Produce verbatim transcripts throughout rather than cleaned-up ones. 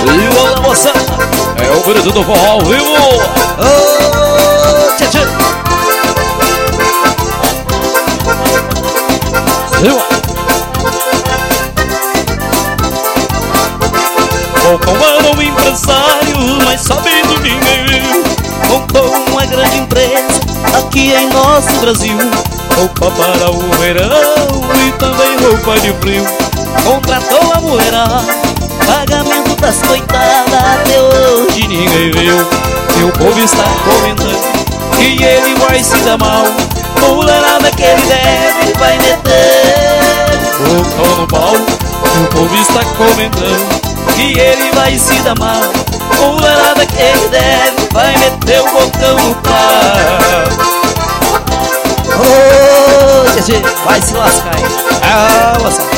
E olha moça, é o bonito do forró ao vivo. Ô, tchê, tchê. Bocão era um empresário, mas sabendo ninguém viu. Montou uma grande empresa aqui em nosso Brasil. Roupa para o verão e também roupa de frio. Contratou a mulherada, pagamento das coitadas até hoje ninguém viu. E o povo está comentando que ele vai se dar mal. Mulherada que ele deve vai meter Bocão no pau. E o povo está comentando que ele vai se dar mal. Mulherada que ele deve vai meter o bocão no pau. Ô, G G, vai se lascar aí. Ah, moçada.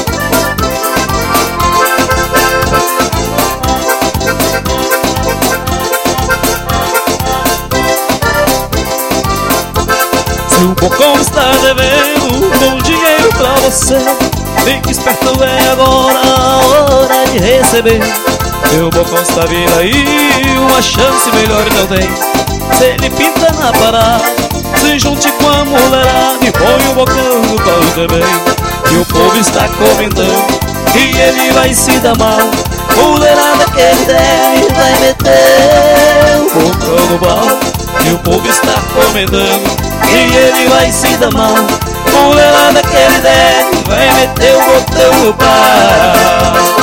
Se o Bocão está devendo um dinheiro pra você, fique esperto, é agora a hora de receber. Seu Bocão está vindo aí, uma chance melhor não tem. Se ele pinta na parada, se junte com a mulherada e põe o bocão no pau também. E o povo está comentando que ele vai se dar mal. Mulherada que ele deve vai meter o bocão no pau. E o povo está comentando que ele vai se dar mal. Mulherada que ele deve vai meter o botão no pau.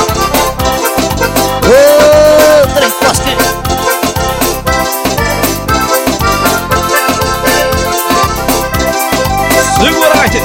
Ô, trem poste. Segura aí.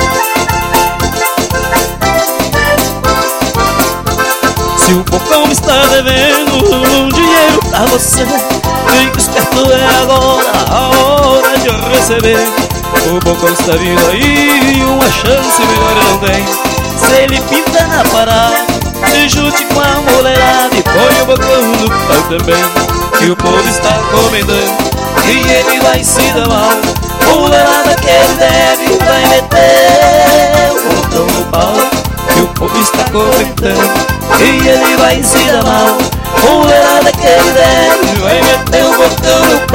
Se o Bocão está devendo um dinheiro pra você, fique esperto, é agora a hora de receber. O Bocão está vindo aí, uma chance melhor não tem. Se ele pinta na parada, se junte com a mulherada e põe o bocão no pau também. E o povo está comentando que ele vai se dar mal. Mulherada que ele deve vai meter o bocão no pau. E o povo está comentando que ele vai se dar mal. Mulherada que ele deve vai meter o bocão no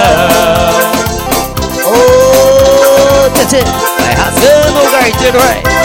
pau. Ô, tchê, tchê, vai rasgando o carteiro, vai.